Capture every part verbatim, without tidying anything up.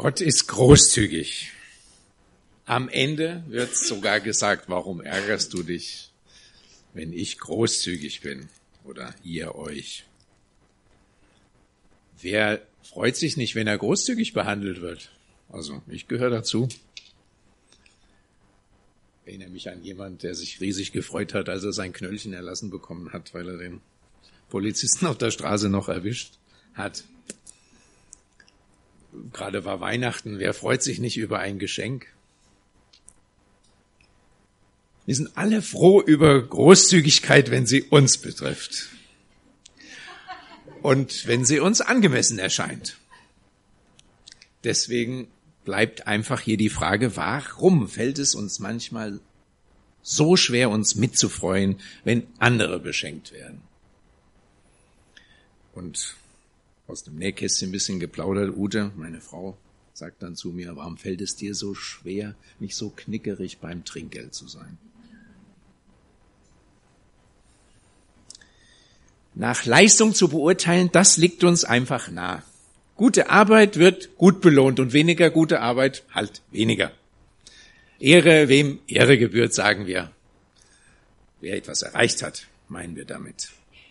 Gott ist großzügig. Am Ende wird sogar gesagt, warum ärgerst du dich, wenn ich großzügig bin oder ihr euch? Wer freut sich nicht, wenn er großzügig behandelt wird? Also ich gehöre dazu. Ich erinnere mich an jemanden, der sich riesig gefreut hat, als er sein Knöllchen erlassen bekommen hat, weil er den Polizisten auf der Straße noch erwischt hat. Gerade war Weihnachten, wer freut sich nicht über ein Geschenk? Wir sind alle froh über Großzügigkeit, wenn sie uns betrifft. Und wenn sie uns angemessen erscheint. Deswegen bleibt einfach hier die Frage, warum fällt es uns manchmal so schwer, uns mitzufreuen, wenn andere beschenkt werden? Und aus dem Nähkästchen ein bisschen geplaudert, Ute, meine Frau, sagt dann zu mir, warum fällt es dir so schwer, nicht so knickerig beim Trinkgeld zu sein? Nach Leistung zu beurteilen, das liegt uns einfach nah. Gute Arbeit wird gut belohnt und weniger gute Arbeit halt weniger. Ehre, wem Ehre gebührt, sagen wir. Wer etwas erreicht hat, meinen wir damit.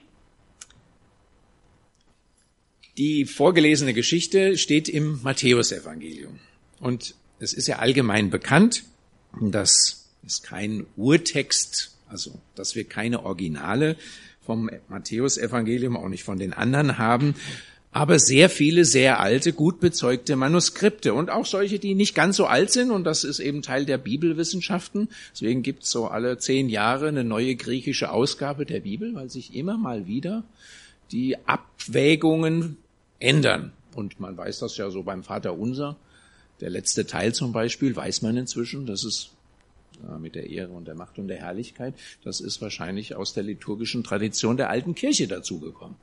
Die vorgelesene Geschichte steht im Matthäusevangelium. Und es ist ja allgemein bekannt, dass es kein Urtext, also dass wir keine Originale vom Matthäusevangelium, auch nicht von den anderen haben, aber sehr viele, sehr alte, gut bezeugte Manuskripte und auch solche, die nicht ganz so alt sind, und das ist eben Teil der Bibelwissenschaften. Deswegen gibt es so alle zehn Jahre eine neue griechische Ausgabe der Bibel, weil sich immer mal wieder die Abwägungen ändern. Und man weiß das ja so beim Vaterunser, der letzte Teil zum Beispiel, weiß man inzwischen, dass es ja, mit der Ehre und der Macht und der Herrlichkeit, das ist wahrscheinlich aus der liturgischen Tradition der alten Kirche dazugekommen.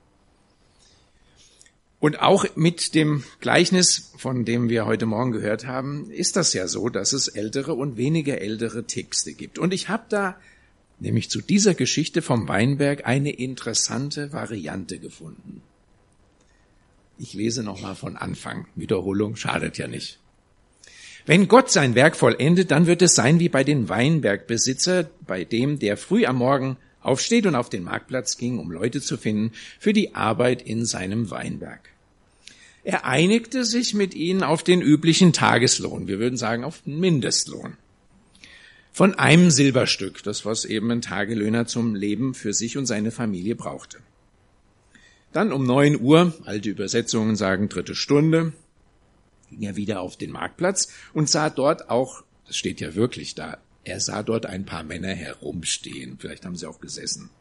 Und auch mit dem Gleichnis, von dem wir heute Morgen gehört haben, ist das ja so, dass es ältere und weniger ältere Texte gibt. Und ich habe da nämlich zu dieser Geschichte vom Weinberg eine interessante Variante gefunden. Ich lese nochmal von Anfang. Wiederholung schadet ja nicht. Wenn Gott sein Werk vollendet, dann wird es sein wie bei den Weinbergbesitzer, bei dem, der früh am Morgen aufsteht und auf den Marktplatz ging, um Leute zu finden für die Arbeit in seinem Weinberg. Er einigte sich mit ihnen auf den üblichen Tageslohn, wir würden sagen auf den Mindestlohn, von einem Silberstück, das was eben ein Tagelöhner zum Leben für sich und seine Familie brauchte. Dann um neun Uhr, alte Übersetzungen sagen dritte Stunde, ging er wieder auf den Marktplatz und sah dort auch, das steht ja wirklich da, er sah dort ein paar Männer herumstehen. Vielleicht haben sie auch gesessen.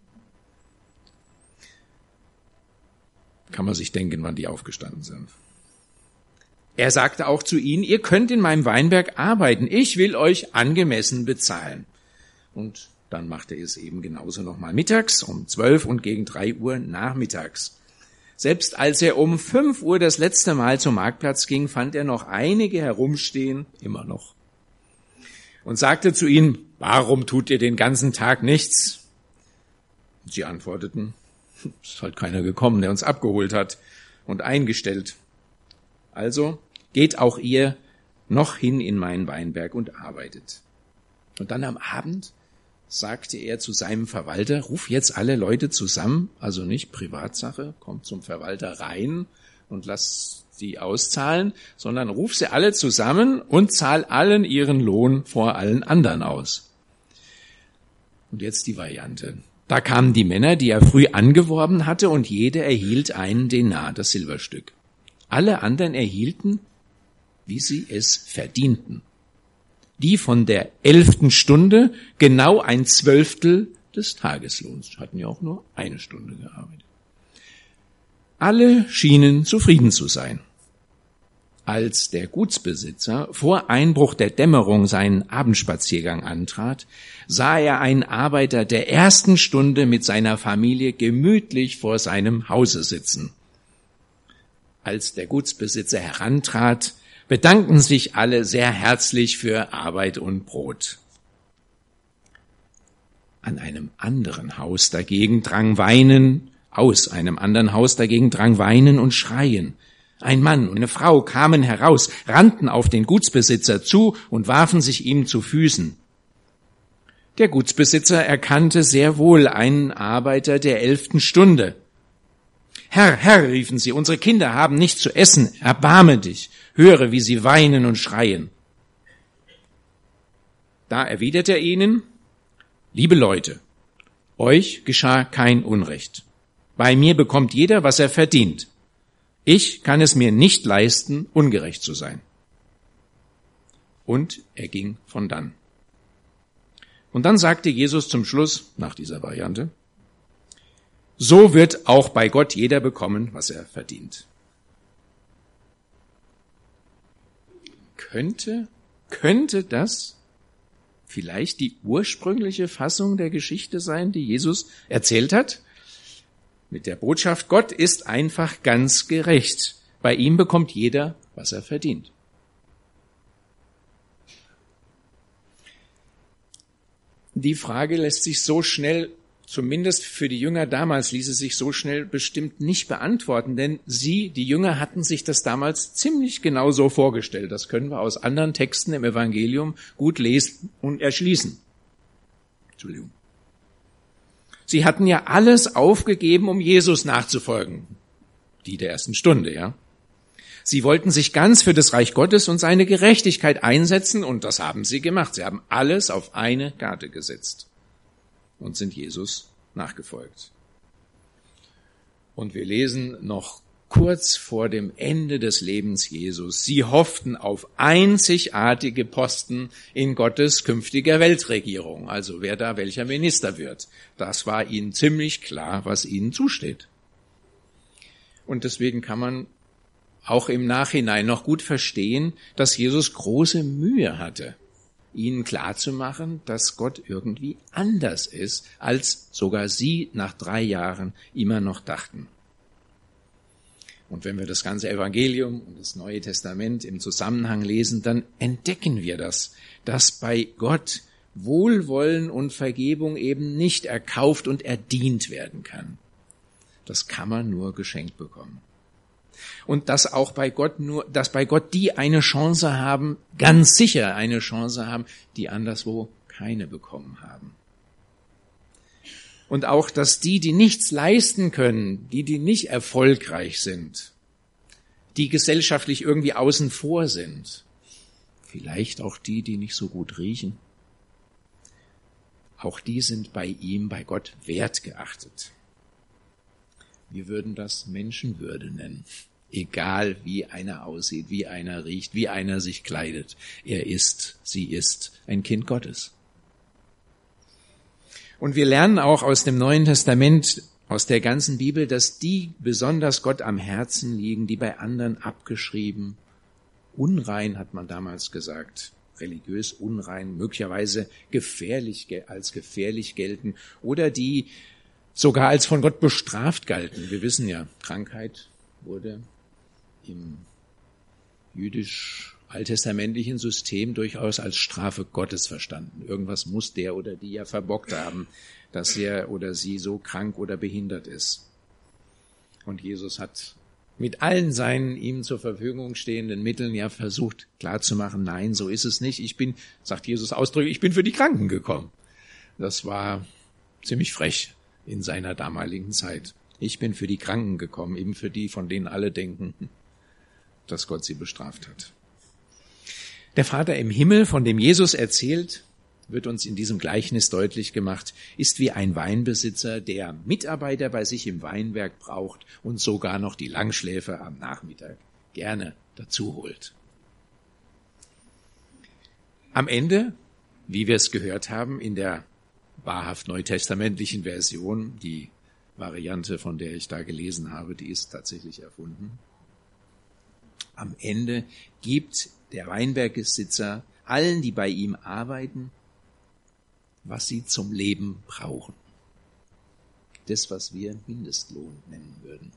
Kann man sich denken, wann die aufgestanden sind. Er sagte auch zu ihnen, ihr könnt in meinem Weinberg arbeiten. Ich will euch angemessen bezahlen. Und dann machte er es eben genauso nochmal mittags um zwölf und gegen drei Uhr nachmittags. Selbst als er um fünf Uhr das letzte Mal zum Marktplatz ging, fand er noch einige herumstehen, immer noch. Und sagte zu ihnen, warum tut ihr den ganzen Tag nichts? Und sie antworteten, es ist halt keiner gekommen, der uns abgeholt hat und eingestellt. Also geht auch ihr noch hin in meinen Weinberg und arbeitet. Und dann am Abend sagte er zu seinem Verwalter, ruf jetzt alle Leute zusammen, also nicht Privatsache, kommt zum Verwalter rein und lass sie auszahlen, sondern ruf sie alle zusammen und zahl allen ihren Lohn vor allen anderen aus. Und jetzt die Variante. Da kamen die Männer, die er früh angeworben hatte, und jeder erhielt einen Denar, das Silberstück. Alle anderen erhielten, wie sie es verdienten. Die von der elften Stunde genau ein Zwölftel des Tageslohns. Hatten ja auch nur eine Stunde gearbeitet. Alle schienen zufrieden zu sein. Als der Gutsbesitzer vor Einbruch der Dämmerung seinen Abendspaziergang antrat, sah er einen Arbeiter der ersten Stunde mit seiner Familie gemütlich vor seinem Hause sitzen. Als der Gutsbesitzer herantrat, bedankten sich alle sehr herzlich für Arbeit und Brot. An einem anderen Haus dagegen drang Weinen, aus einem anderen Haus dagegen drang Weinen und Schreien. Ein Mann und eine Frau kamen heraus, rannten auf den Gutsbesitzer zu und warfen sich ihm zu Füßen. Der Gutsbesitzer erkannte sehr wohl einen Arbeiter der elften Stunde. »Herr, Herr«, riefen sie, »unsere Kinder haben nichts zu essen, erbarme dich, höre, wie sie weinen und schreien.« Da erwidert er ihnen, »Liebe Leute, euch geschah kein Unrecht. Bei mir bekommt jeder, was er verdient. Ich kann es mir nicht leisten, ungerecht zu sein.« Und er ging von dann. Und dann sagte Jesus zum Schluss, nach dieser Variante, »So wird auch bei Gott jeder bekommen, was er verdient.« Könnte, könnte das vielleicht die ursprüngliche Fassung der Geschichte sein, die Jesus erzählt hat? Mit der Botschaft, Gott ist einfach ganz gerecht. Bei ihm bekommt jeder, was er verdient. Die Frage lässt sich so schnell, zumindest für die Jünger damals, ließ es sich so schnell bestimmt nicht beantworten, denn sie, die Jünger, hatten sich das damals ziemlich genau so vorgestellt. Das können wir aus anderen Texten im Evangelium gut lesen und erschließen. Entschuldigung. Sie hatten ja alles aufgegeben, um Jesus nachzufolgen. Die der ersten Stunde, ja. Sie wollten sich ganz für das Reich Gottes und seine Gerechtigkeit einsetzen, und das haben sie gemacht. Sie haben alles auf eine Karte gesetzt und sind Jesus nachgefolgt. Und wir lesen noch kurz vor dem Ende des Lebens Jesus: Sie hofften auf einzigartige Posten in Gottes künftiger Weltregierung, also wer da welcher Minister wird. Das war ihnen ziemlich klar, was ihnen zusteht. Und deswegen kann man auch im Nachhinein noch gut verstehen, dass Jesus große Mühe hatte, ihnen klarzumachen, dass Gott irgendwie anders ist, als sogar sie nach drei Jahren immer noch dachten. Und wenn wir das ganze Evangelium und das Neue Testament im Zusammenhang lesen, dann entdecken wir das, dass bei Gott Wohlwollen und Vergebung eben nicht erkauft und erdient werden kann. Das kann man nur geschenkt bekommen. Und dass auch bei Gott nur, dass bei Gott die eine Chance haben, ganz sicher eine Chance haben, die anderswo keine bekommen haben. Und auch, dass die, die nichts leisten können, die, die nicht erfolgreich sind, die gesellschaftlich irgendwie außen vor sind, vielleicht auch die, die nicht so gut riechen, auch die sind bei ihm, bei Gott wertgeachtet. Wir würden das Menschenwürde nennen. Egal wie einer aussieht, wie einer riecht, wie einer sich kleidet. Er ist, sie ist ein Kind Gottes. Und wir lernen auch aus dem Neuen Testament, aus der ganzen Bibel, dass die besonders Gott am Herzen liegen, die bei anderen abgeschrieben, unrein hat man damals gesagt, religiös unrein, möglicherweise gefährlich, als gefährlich gelten oder die sogar als von Gott bestraft galten. Wir wissen ja, Krankheit wurde im jüdisch-alttestamentlichen System durchaus als Strafe Gottes verstanden. Irgendwas muss der oder die ja verbockt haben, dass er oder sie so krank oder behindert ist. Und Jesus hat mit allen seinen ihm zur Verfügung stehenden Mitteln ja versucht klarzumachen, nein, so ist es nicht. Ich bin, sagt Jesus ausdrücklich, ich bin für die Kranken gekommen. Das war ziemlich frech in seiner damaligen Zeit. Ich bin für die Kranken gekommen, eben für die, von denen alle denken, dass Gott sie bestraft hat. Der Vater im Himmel, von dem Jesus erzählt, wird uns in diesem Gleichnis deutlich gemacht, ist wie ein Weinbesitzer, der Mitarbeiter bei sich im Weinberg braucht und sogar noch die Langschläfer am Nachmittag gerne dazu holt. Am Ende, wie wir es gehört haben, in der wahrhaft neutestamentlichen Version, die Variante, von der ich da gelesen habe, die ist tatsächlich erfunden. Am Ende gibt der Weinbergbesitzer allen, die bei ihm arbeiten, was sie zum Leben brauchen. Das, was wir Mindestlohn nennen würden.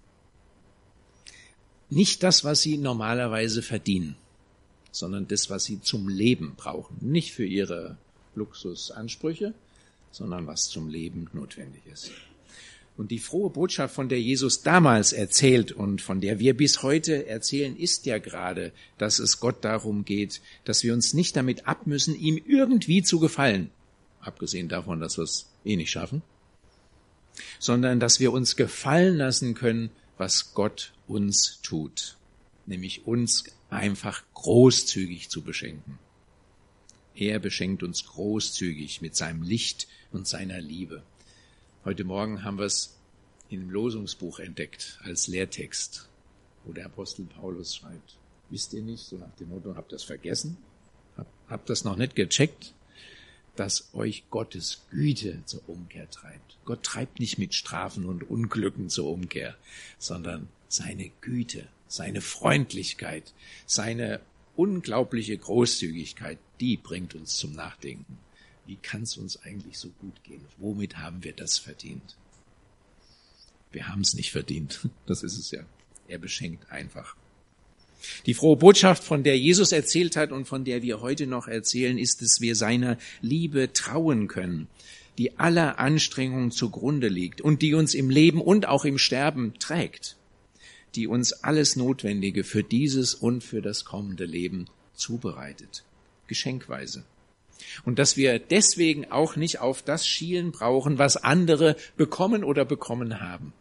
Nicht das, was sie normalerweise verdienen, sondern das, was sie zum Leben brauchen. Nicht für ihre Luxusansprüche, sondern was zum Leben notwendig ist. Und die frohe Botschaft, von der Jesus damals erzählt und von der wir bis heute erzählen, ist ja gerade, dass es Gott darum geht, dass wir uns nicht damit abmüssen, ihm irgendwie zu gefallen, abgesehen davon, dass wir es eh nicht schaffen, sondern dass wir uns gefallen lassen können, was Gott uns tut, nämlich uns einfach großzügig zu beschenken. Er beschenkt uns großzügig mit seinem Licht und seiner Liebe. Heute Morgen haben wir es im Losungsbuch entdeckt als Lehrtext, wo der Apostel Paulus schreibt, wisst ihr nicht, so nach dem Motto, habt ihr das vergessen? Habt, habt das noch nicht gecheckt? Dass euch Gottes Güte zur Umkehr treibt. Gott treibt nicht mit Strafen und Unglücken zur Umkehr, sondern seine Güte, seine Freundlichkeit, seine unglaubliche Großzügigkeit, die bringt uns zum Nachdenken. Wie kann es uns eigentlich so gut gehen? Womit haben wir das verdient? Wir haben es nicht verdient. Das ist es ja. Er beschenkt einfach. Die frohe Botschaft, von der Jesus erzählt hat und von der wir heute noch erzählen, ist, dass wir seiner Liebe trauen können, die aller Anstrengungen zugrunde liegt und die uns im Leben und auch im Sterben trägt, die uns alles Notwendige für dieses und für das kommende Leben zubereitet, geschenkweise. Und dass wir deswegen auch nicht auf das schielen brauchen, was andere bekommen oder bekommen haben.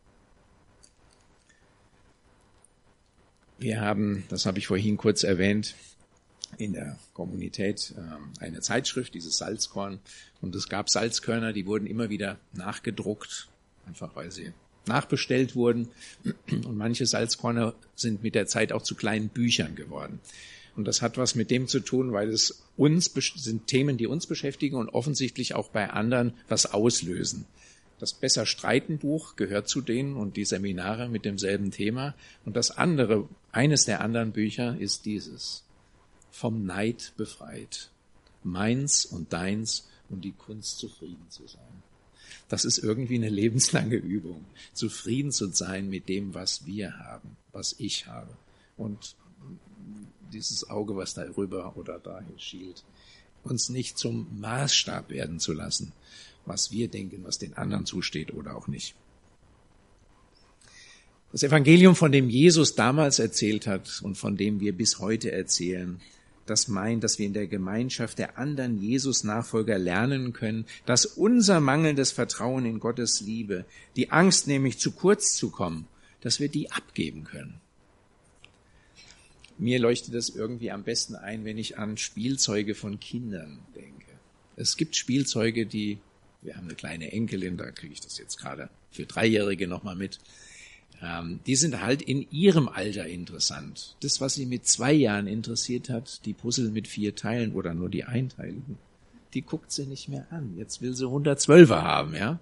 Wir haben, das habe ich vorhin kurz erwähnt, in der Kommunität eine Zeitschrift, dieses Salzkorn. Und es gab Salzkörner, die wurden immer wieder nachgedruckt, einfach weil sie nachbestellt wurden. Und manche Salzkörner sind mit der Zeit auch zu kleinen Büchern geworden. Und das hat was mit dem zu tun, weil es uns sind Themen, die uns beschäftigen und offensichtlich auch bei anderen was auslösen. Das Besser-Streiten-Buch gehört zu denen und die Seminare mit demselben Thema. Und das andere, eines der anderen Bücher ist dieses. Vom Neid befreit. Meins und deins und die Kunst, zufrieden zu sein. Das ist irgendwie eine lebenslange Übung. Zufrieden zu sein mit dem, was wir haben, was ich habe. Und dieses Auge, was da rüber oder dahin schielt, uns nicht zum Maßstab werden zu lassen, was wir denken, was den anderen zusteht oder auch nicht. Das Evangelium, von dem Jesus damals erzählt hat und von dem wir bis heute erzählen, das meint, dass wir in der Gemeinschaft der anderen Jesus-Nachfolger lernen können, dass unser mangelndes Vertrauen in Gottes Liebe, die Angst nämlich zu kurz zu kommen, dass wir die abgeben können. Mir leuchtet das irgendwie am besten ein, wenn ich an Spielzeuge von Kindern denke. Es gibt Spielzeuge, die, wir haben eine kleine Enkelin, da kriege ich das jetzt gerade für Dreijährige nochmal mit, ähm, die sind halt in ihrem Alter interessant. Das, was sie mit zwei Jahren interessiert hat, die Puzzle mit vier Teilen oder nur die einteiligen, die guckt sie nicht mehr an. Jetzt will sie hundertzwölfer haben, ja.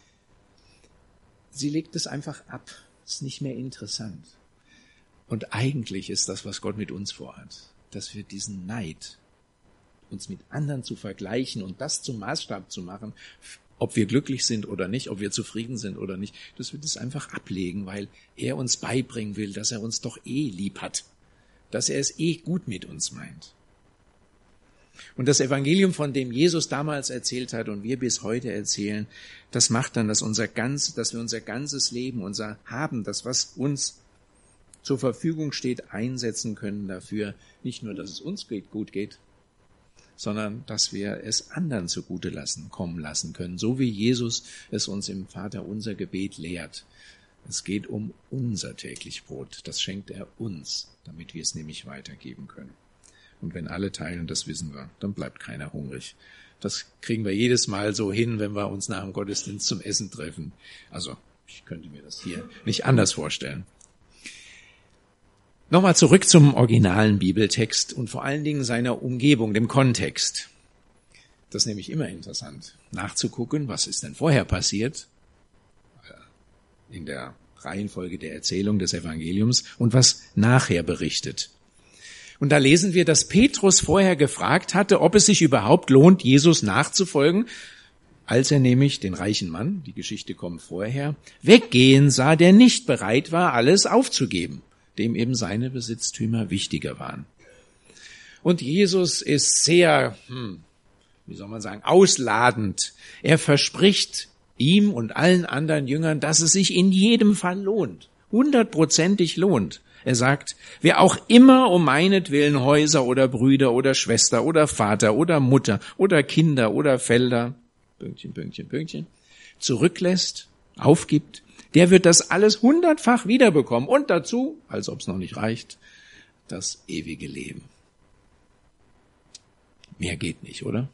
Sie legt es einfach ab. Ist nicht mehr interessant. Und eigentlich ist das, was Gott mit uns vorhat, dass wir diesen Neid, uns mit anderen zu vergleichen und das zum Maßstab zu machen, ob wir glücklich sind oder nicht, ob wir zufrieden sind oder nicht, dass wir das einfach ablegen, weil er uns beibringen will, dass er uns doch eh lieb hat, dass er es eh gut mit uns meint. Und das Evangelium, von dem Jesus damals erzählt hat und wir bis heute erzählen, das macht dann, dass unser ganz, dass wir unser ganzes Leben, unser Haben, das, was uns zur Verfügung steht, einsetzen können dafür, nicht nur, dass es uns gut geht, sondern dass wir es anderen zugute lassen, kommen lassen können, so wie Jesus es uns im Vaterunser Gebet lehrt. Es geht um unser täglich Brot, das schenkt er uns, damit wir es nämlich weitergeben können. Und wenn alle teilen, das wissen wir, dann bleibt keiner hungrig. Das kriegen wir jedes Mal so hin, wenn wir uns nach dem Gottesdienst zum Essen treffen. Also, ich könnte mir das hier nicht anders vorstellen. Nochmal zurück zum originalen Bibeltext und vor allen Dingen seiner Umgebung, dem Kontext. Das ist nämlich immer interessant, nachzugucken, was ist denn vorher passiert, in der Reihenfolge der Erzählung des Evangeliums, und was nachher berichtet. Und da lesen wir, dass Petrus vorher gefragt hatte, ob es sich überhaupt lohnt, Jesus nachzufolgen, als er nämlich den reichen Mann, die Geschichte kommt vorher, weggehen sah, der nicht bereit war, alles aufzugeben, dem eben seine Besitztümer wichtiger waren. Und Jesus ist sehr, hm, wie soll man sagen, ausladend. Er verspricht ihm und allen anderen Jüngern, dass es sich in jedem Fall lohnt, hundertprozentig lohnt. Er sagt, wer auch immer um meinetwillen Häuser oder Brüder oder Schwester oder Vater oder Mutter oder Kinder oder Felder, Pünktchen, Pünktchen, Pünktchen, zurücklässt, aufgibt, der wird das alles hundertfach wiederbekommen und dazu, als ob es noch nicht reicht, das ewige Leben. Mehr geht nicht, oder?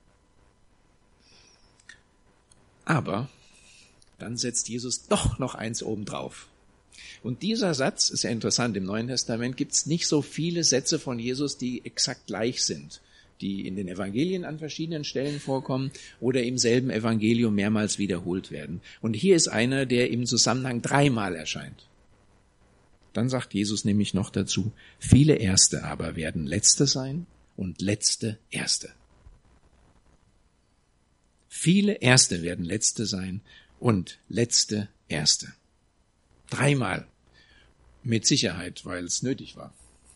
Aber dann setzt Jesus doch noch eins obendrauf. Und dieser Satz ist ja interessant. Im Neuen Testament gibt es nicht so viele Sätze von Jesus, die exakt gleich sind, die in den Evangelien an verschiedenen Stellen vorkommen oder im selben Evangelium mehrmals wiederholt werden. Und hier ist einer, der im Zusammenhang dreimal erscheint. Dann sagt Jesus nämlich noch dazu, viele Erste aber werden Letzte sein und Letzte Erste. Viele Erste werden Letzte sein und Letzte Erste. Dreimal. Mit Sicherheit, weil es nötig war.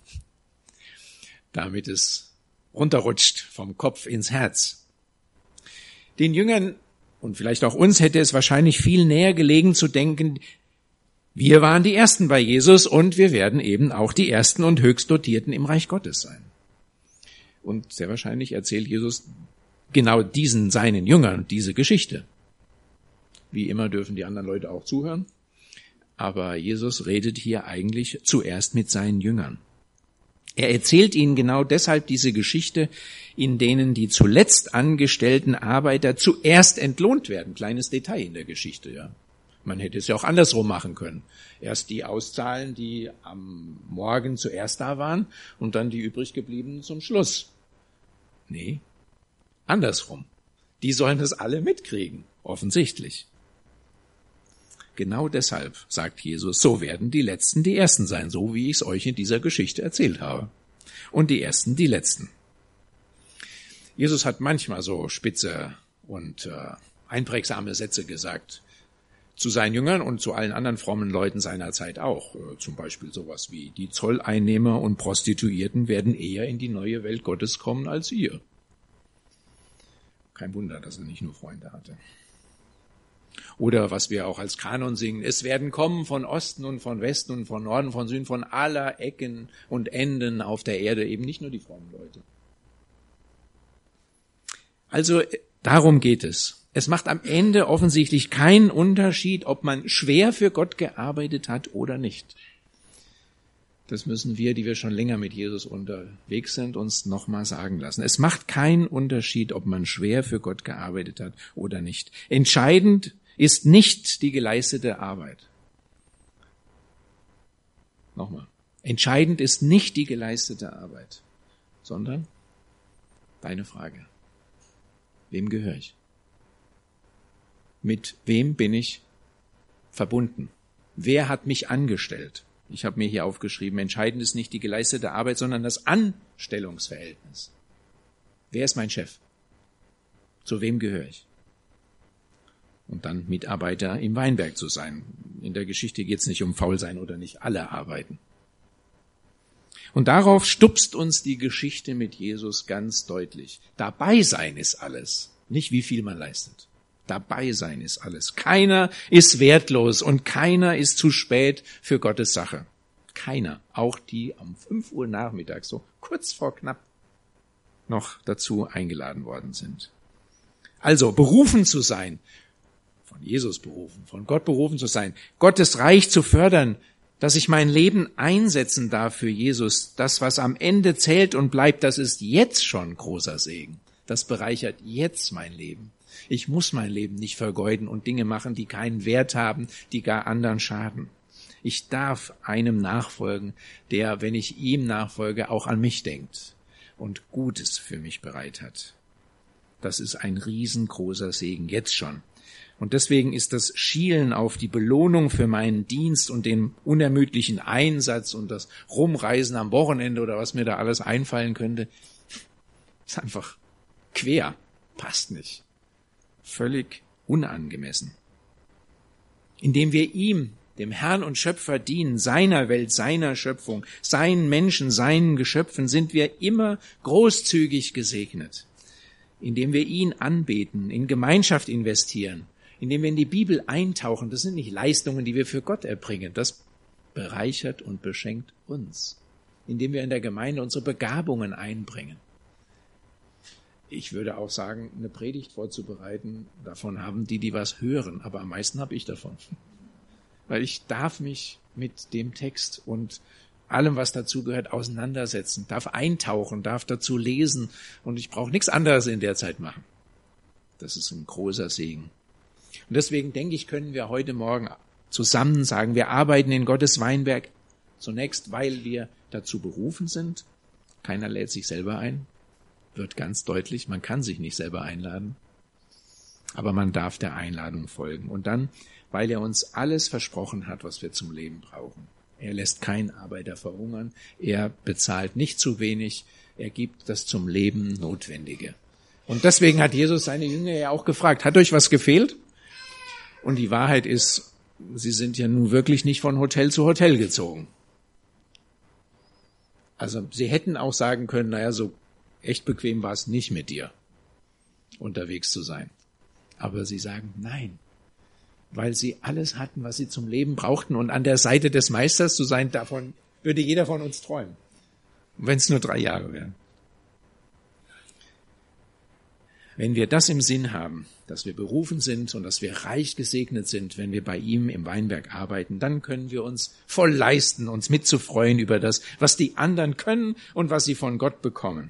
Damit es runterrutscht vom Kopf ins Herz. Den Jüngern und vielleicht auch uns hätte es wahrscheinlich viel näher gelegen zu denken, wir waren die Ersten bei Jesus und wir werden eben auch die Ersten und Höchstdotierten im Reich Gottes sein. Und sehr wahrscheinlich erzählt Jesus genau diesen seinen Jüngern diese Geschichte. Wie immer dürfen die anderen Leute auch zuhören. Aber Jesus redet hier eigentlich zuerst mit seinen Jüngern. Er erzählt ihnen genau deshalb diese Geschichte, in denen die zuletzt angestellten Arbeiter zuerst entlohnt werden. Kleines Detail in der Geschichte, ja. Man hätte es ja auch andersrum machen können. Erst die auszahlen, die am Morgen zuerst da waren und dann die übrig gebliebenen zum Schluss. Nee, andersrum. Die sollen das alle mitkriegen, offensichtlich. Genau deshalb, sagt Jesus, so werden die Letzten die Ersten sein, so wie ich es euch in dieser Geschichte erzählt habe. Und die Ersten die Letzten. Jesus hat manchmal so spitze und äh, einprägsame Sätze gesagt. Zu seinen Jüngern und zu allen anderen frommen Leuten seiner Zeit auch. Äh, zum Beispiel sowas wie, die Zolleinnehmer und Prostituierten werden eher in die neue Welt Gottes kommen als ihr. Kein Wunder, dass er nicht nur Freunde hatte. Oder was wir auch als Kanon singen, es werden kommen von Osten und von Westen und von Norden, von Süden, von aller Ecken und Enden auf der Erde, eben nicht nur die frommen Leute. Also darum geht es. Es macht am Ende offensichtlich keinen Unterschied, ob man schwer für Gott gearbeitet hat oder nicht. Das müssen wir, die wir schon länger mit Jesus unterwegs sind, uns nochmal sagen lassen. Es macht keinen Unterschied, ob man schwer für Gott gearbeitet hat oder nicht. Entscheidend ist nicht die geleistete Arbeit. Nochmal. Entscheidend ist nicht die geleistete Arbeit, sondern deine Frage. Wem gehöre ich? Mit wem bin ich verbunden? Wer hat mich angestellt? Ich habe mir hier aufgeschrieben, entscheidend ist nicht die geleistete Arbeit, sondern das Anstellungsverhältnis. Wer ist mein Chef? Zu wem gehöre ich? Und dann Mitarbeiter im Weinberg zu sein. In der Geschichte geht es nicht um Faulsein oder nicht, alle arbeiten. Und darauf stupst uns die Geschichte mit Jesus ganz deutlich. Dabei sein ist alles, nicht wie viel man leistet. Dabei sein ist alles. Keiner ist wertlos und keiner ist zu spät für Gottes Sache. Keiner, auch die um fünf Uhr nachmittags, so kurz vor knapp, noch dazu eingeladen worden sind. Also berufen zu sein, von Jesus berufen, von Gott berufen zu sein, Gottes Reich zu fördern, dass ich mein Leben einsetzen darf für Jesus. Das, was am Ende zählt und bleibt, das ist jetzt schon großer Segen. Das bereichert jetzt mein Leben. Ich muss mein Leben nicht vergeuden und Dinge machen, die keinen Wert haben, die gar anderen schaden. Ich darf einem nachfolgen, der, wenn ich ihm nachfolge, auch an mich denkt und Gutes für mich bereit hat. Das ist ein riesengroßer Segen, jetzt schon. Und deswegen ist das Schielen auf die Belohnung für meinen Dienst und den unermüdlichen Einsatz und das Rumreisen am Wochenende oder was mir da alles einfallen könnte, ist einfach quer, passt nicht. Völlig unangemessen. Indem wir ihm, dem Herrn und Schöpfer, dienen, seiner Welt, seiner Schöpfung, seinen Menschen, seinen Geschöpfen, sind wir immer großzügig gesegnet. Indem wir ihn anbeten, in Gemeinschaft investieren, indem wir in die Bibel eintauchen. Das sind nicht Leistungen, die wir für Gott erbringen. Das bereichert und beschenkt uns, indem wir in der Gemeinde unsere Begabungen einbringen. Ich würde auch sagen, eine Predigt vorzubereiten, davon haben die, die was hören, aber am meisten habe ich davon. Weil ich darf mich mit dem Text und allem, was dazugehört, auseinandersetzen, darf eintauchen, darf dazu lesen und ich brauche nichts anderes in der Zeit machen. Das ist ein großer Segen. Und deswegen denke ich, können wir heute Morgen zusammen sagen, wir arbeiten in Gottes Weinberg zunächst, weil wir dazu berufen sind. Keiner lädt sich selber ein. Wird ganz deutlich, man kann sich nicht selber einladen, aber man darf der Einladung folgen. Und dann, weil er uns alles versprochen hat, was wir zum Leben brauchen. Er lässt keinen Arbeiter verhungern, er bezahlt nicht zu wenig, er gibt das zum Leben Notwendige. Und deswegen hat Jesus seine Jünger ja auch gefragt, hat euch was gefehlt? Und die Wahrheit ist, sie sind ja nun wirklich nicht von Hotel zu Hotel gezogen. Also sie hätten auch sagen können, naja, so echt bequem war es nicht mit dir, unterwegs zu sein. Aber sie sagen nein, weil sie alles hatten, was sie zum Leben brauchten. Und an der Seite des Meisters zu sein, davon würde jeder von uns träumen. Wenn es nur drei Jahre wären. Wenn wir das im Sinn haben, dass wir berufen sind und dass wir reich gesegnet sind, wenn wir bei ihm im Weinberg arbeiten, dann können wir uns voll leisten, uns mitzufreuen über das, was die anderen können und was sie von Gott bekommen.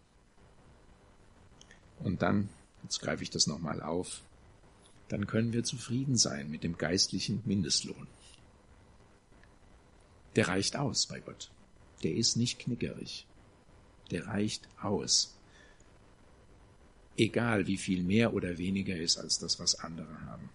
Und dann, jetzt greife ich das nochmal auf, dann können wir zufrieden sein mit dem geistlichen Mindestlohn. Der reicht aus bei Gott. Der ist nicht knickerig. Der reicht aus. Egal, wie viel mehr oder weniger ist als das, was andere haben.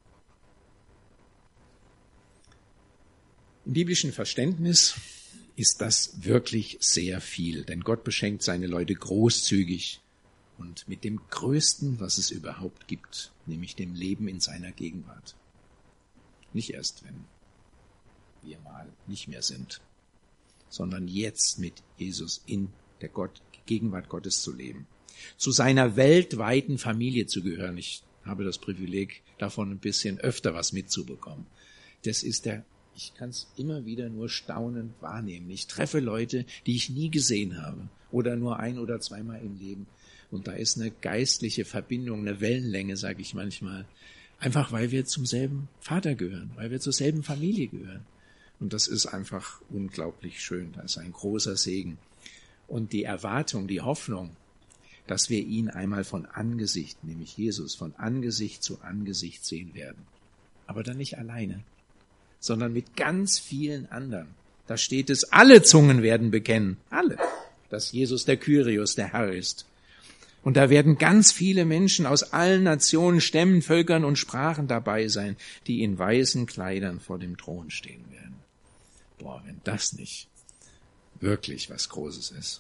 Im biblischen Verständnis ist das wirklich sehr viel, denn Gott beschenkt seine Leute großzügig und mit dem Größten, was es überhaupt gibt, nämlich dem Leben in seiner Gegenwart. Nicht erst, wenn wir mal nicht mehr sind, sondern jetzt mit Jesus in der Gott, Gegenwart Gottes zu leben. Zu seiner weltweiten Familie zu gehören. Ich habe das Privileg, davon ein bisschen öfter was mitzubekommen. Das ist der, ich kann es immer wieder nur staunend wahrnehmen. Ich treffe Leute, die ich nie gesehen habe oder nur ein- oder zweimal im Leben. Und da ist eine geistliche Verbindung, eine Wellenlänge, sage ich manchmal, einfach weil wir zum selben Vater gehören, weil wir zur selben Familie gehören. Und das ist einfach unglaublich schön, das ist ein großer Segen. Und die Erwartung, die Hoffnung, dass wir ihn einmal von Angesicht, nämlich Jesus, von Angesicht zu Angesicht sehen werden. Aber dann nicht alleine, sondern mit ganz vielen anderen. Da steht es, alle Zungen werden bekennen, alle, dass Jesus der Kyrios, der Herr ist. Und da werden ganz viele Menschen aus allen Nationen, Stämmen, Völkern und Sprachen dabei sein, die in weißen Kleidern vor dem Thron stehen werden. Boah, wenn das nicht wirklich was Großes ist.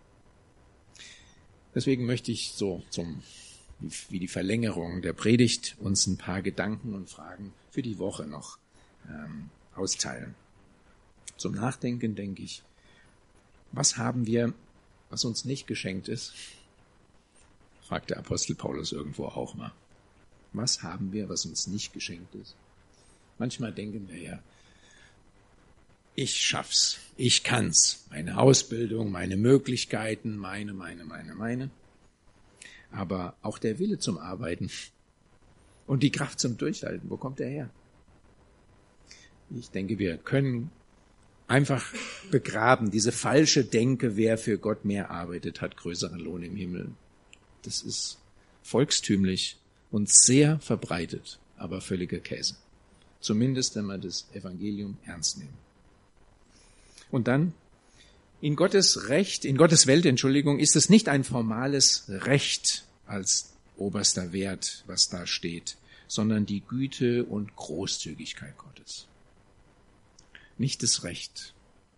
Deswegen möchte ich so zum, wie die Verlängerung der Predigt uns ein paar Gedanken und Fragen für die Woche noch ähm, austeilen. Zum Nachdenken denke ich, was haben wir, was uns nicht geschenkt ist? Fragt der Apostel Paulus irgendwo auch mal. Was haben wir, was uns nicht geschenkt ist? Manchmal denken wir ja, ich schaff's, ich kann's, meine Ausbildung, meine Möglichkeiten, meine, meine, meine, meine. Aber auch der Wille zum Arbeiten und die Kraft zum Durchhalten, wo kommt der her? Ich denke, wir können einfach begraben, diese falsche Denke, wer für Gott mehr arbeitet, hat größeren Lohn im Himmel. Das ist volkstümlich und sehr verbreitet, aber völliger Käse. Zumindest, wenn wir das Evangelium ernst nehmen. Und dann, in Gottes Recht, in Gottes Welt, Entschuldigung, ist es nicht ein formales Recht als oberster Wert, was da steht, sondern die Güte und Großzügigkeit Gottes. Nicht das Recht.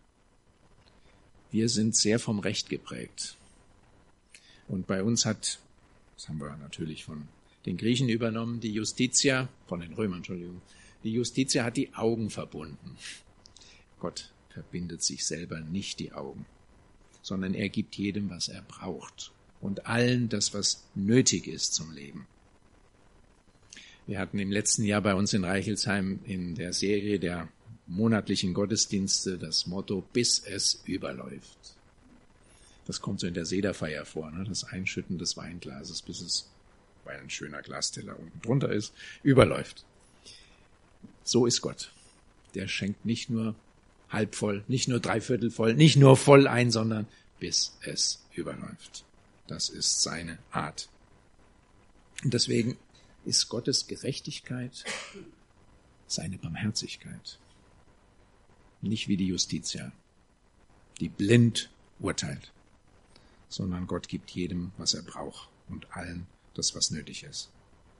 Wir sind sehr vom Recht geprägt. Und bei uns hat, das haben wir natürlich von den Griechen übernommen, die Justitia, von den Römern, Entschuldigung, die Justitia hat die Augen verbunden. Gott verbindet sich selber nicht die Augen, sondern er gibt jedem, was er braucht und allen das, was nötig ist zum Leben. Wir hatten im letzten Jahr bei uns in Reichelsheim in der Serie der monatlichen Gottesdienste das Motto, bis es überläuft. Das kommt so in der Sederfeier vor, ne? Das Einschütten des Weinglases, bis es, weil ein schöner Glasteller unten drunter ist, überläuft. So ist Gott. Der schenkt nicht nur halb voll, nicht nur dreiviertel voll, nicht nur voll ein, sondern bis es überläuft. Das ist seine Art. Und deswegen ist Gottes Gerechtigkeit seine Barmherzigkeit. Nicht wie die Justitia, die blind urteilt, sondern Gott gibt jedem, was er braucht und allen das, was nötig ist.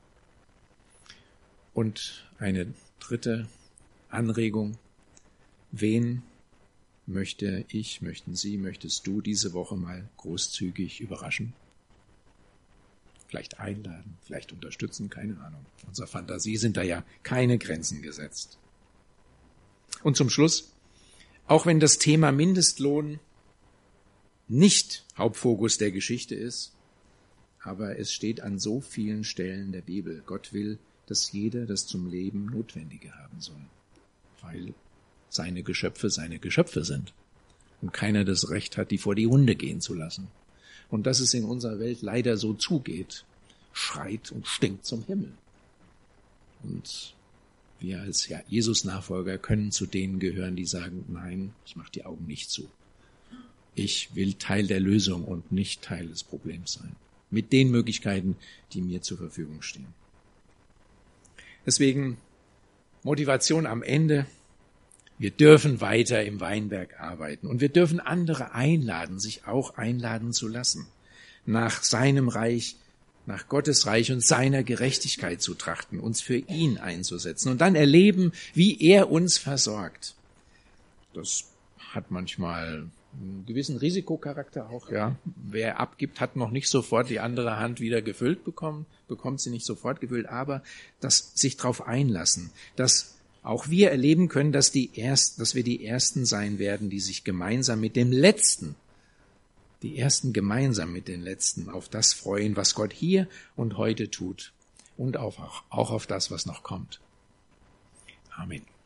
Und eine dritte Anregung: Wen möchte ich, möchten Sie, möchtest du diese Woche mal großzügig überraschen? Vielleicht einladen, vielleicht unterstützen, keine Ahnung. Unserer Fantasie sind da ja keine Grenzen gesetzt. Und zum Schluss, auch wenn das Thema Mindestlohn nicht Hauptfokus der Geschichte ist, aber es steht an so vielen Stellen der Bibel. Gott will, dass jeder das zum Leben Notwendige haben soll, weil seine Geschöpfe seine Geschöpfe sind und keiner das Recht hat, die vor die Hunde gehen zu lassen. Und dass es in unserer Welt leider so zugeht, schreit und stinkt zum Himmel. Und wir als Jesus-Nachfolger können zu denen gehören, die sagen, nein, ich mache die Augen nicht zu. Ich will Teil der Lösung und nicht Teil des Problems sein. Mit den Möglichkeiten, die mir zur Verfügung stehen. Deswegen Motivation am Ende. Wir dürfen weiter im Weinberg arbeiten und wir dürfen andere einladen, sich auch einladen zu lassen, nach seinem Reich, nach Gottes Reich und seiner Gerechtigkeit zu trachten, uns für ihn einzusetzen und dann erleben, wie er uns versorgt. Das hat manchmal einen gewissen Risikocharakter auch, ja. Wer abgibt, hat noch nicht sofort die andere Hand wieder gefüllt bekommen, bekommt sie nicht sofort gefüllt, aber das sich darauf einlassen, dass auch wir erleben können, dass, die Erst, dass wir die Ersten sein werden, die sich gemeinsam mit dem Letzten, die Ersten gemeinsam mit den Letzten auf das freuen, was Gott hier und heute tut und auch, auch auf das, was noch kommt. Amen.